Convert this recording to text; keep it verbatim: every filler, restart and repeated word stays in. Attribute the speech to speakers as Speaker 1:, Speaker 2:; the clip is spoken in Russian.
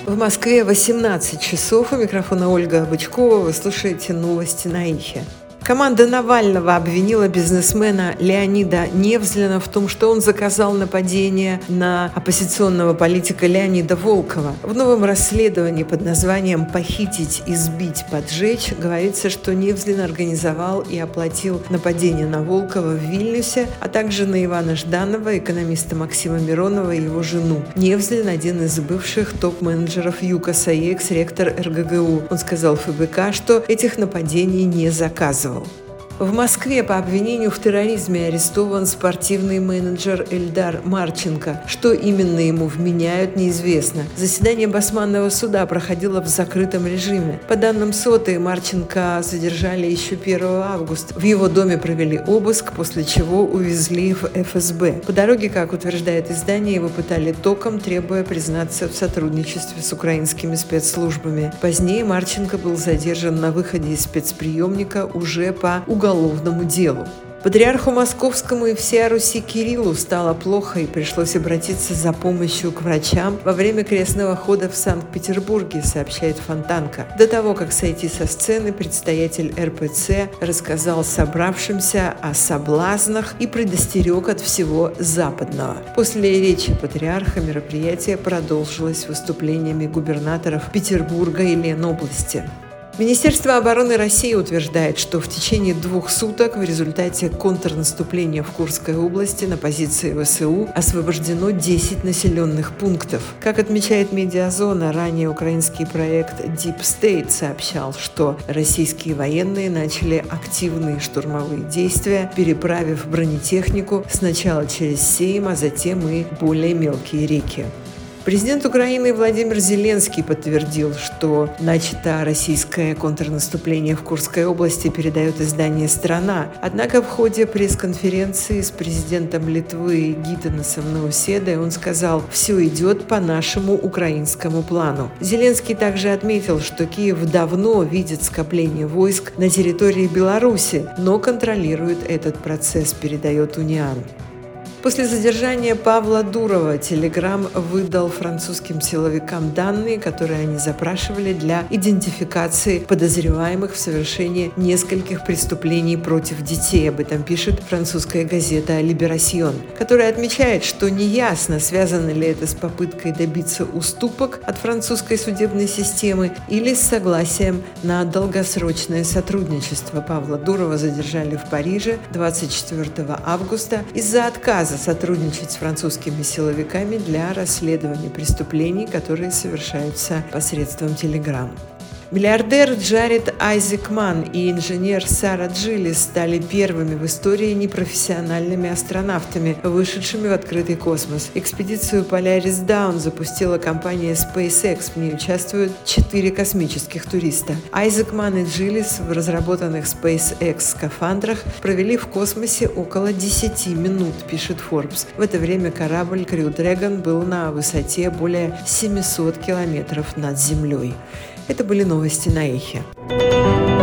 Speaker 1: В Москве восемнадцать часов. У микрофона Ольга Бычкова. Вы слушаете новости на Ихе. Команда Навального обвинила бизнесмена Леонида Невзлина в том, что он заказал нападение на оппозиционного политика Леонида Волкова. В новом расследовании под названием «Похитить, избить, поджечь» говорится, что Невзлин организовал и оплатил нападение на Волкова в Вильнюсе, а также на Ивана Жданова, экономиста Максима Миронова и его жену. Невзлин – один из бывших топ-менеджеров ЮКОСа и экс-ректор эр гэ гэ у. Он сказал эф бэ ка, что этих нападений не заказывал. В Москве по обвинению в терроризме арестован спортивный менеджер Эльдар Марченко. Что именно ему вменяют, неизвестно. Заседание Басманного суда проходило в закрытом режиме. По данным СОТы, Марченко задержали еще первого августа. В его доме провели обыск, после чего увезли в эф эс бэ. По дороге, как утверждает издание, его пытали током, требуя признаться в сотрудничестве с украинскими спецслужбами. Позднее Марченко был задержан на выходе из спецприемника уже по уголовному уголовному делу. Патриарху Московскому и всей Руси Кириллу стало плохо и пришлось обратиться за помощью к врачам во время крестного хода в Санкт-Петербурге, сообщает Фонтанка. До того, как сойти со сцены, предстоятель эр пэ цэ рассказал собравшимся о соблазнах и предостерег от всего западного. После речи патриарха мероприятие продолжилось выступлениями губернаторов Петербурга и Ленобласти. Министерство обороны России утверждает, что в течение двух суток в результате контрнаступления в Курской области на позиции вэ эс у освобождено десять населенных пунктов. Как отмечает Медиазона, ранее украинский проект Deep State сообщал, что российские военные начали активные штурмовые действия, переправив бронетехнику сначала через Сейм, а затем и более мелкие реки. Президент Украины Владимир Зеленский подтвердил, что начато российское контрнаступление в Курской области, передает издание «Страна». Однако в ходе пресс-конференции с президентом Литвы Гитанасом Науседой он сказал: «Все идет по нашему украинскому плану». Зеленский также отметил, что Киев давно видит скопление войск на территории Беларуси, но контролирует этот процесс, передает Униан. После задержания Павла Дурова Telegram выдал французским силовикам данные, которые они запрашивали для идентификации подозреваемых в совершении нескольких преступлений против детей. Об этом пишет французская газета «Либерасьон», которая отмечает, что неясно, связано ли это с попыткой добиться уступок от французской судебной системы или с согласием на долгосрочное сотрудничество. Павла Дурова задержали в Париже двадцать четвёртого августа из-за отказа сотрудничать с французскими силовиками для расследования преступлений, которые совершаются посредством Telegram. Миллиардер Джаред Айзекман и инженер Сара Джилис стали первыми в истории непрофессиональными астронавтами, вышедшими в открытый космос. Экспедицию Polaris Dawn запустила компания SpaceX. В ней участвуют четыре космических туриста. Айзекман и Джилис в разработанных SpaceX скафандрах провели в космосе около десяти минут, пишет Forbes. В это время корабль Crew Dragon был на высоте более семисот километров над Землей. Это были новости на Эхе.